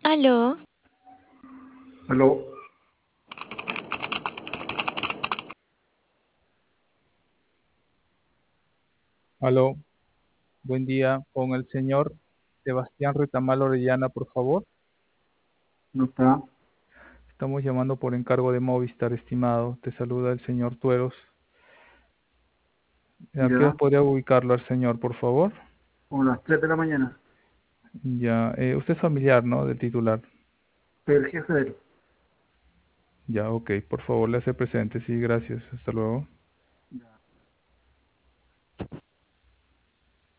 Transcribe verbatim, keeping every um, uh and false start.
Aló, Aló, Aló, buen día, con el señor Sebastián Retamal Orellana, por favor. no está. Estamos llamando por encargo de Movistar, estimado. Te saluda el señor Tueros. ¿A qué hora Ya, podría ubicarlo al señor, por favor? como las tres de la mañana. Ya, eh, usted es familiar, ¿no? Del titular. Soy el jefe de él. Ya, ok, por favor, le hace presente. Sí, gracias. Hasta luego.